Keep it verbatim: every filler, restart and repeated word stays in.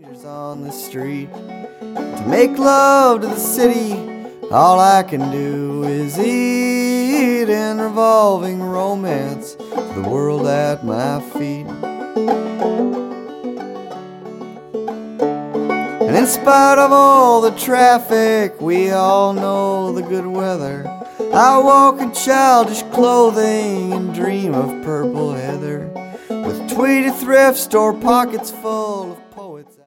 On the street to make love to the city, all I can do is eat in revolving romance to the world at my feet. And in spite of all the traffic, we all know the good weather. I walk in childish clothing and dream of purple heather, with tweedy thrift store pockets full of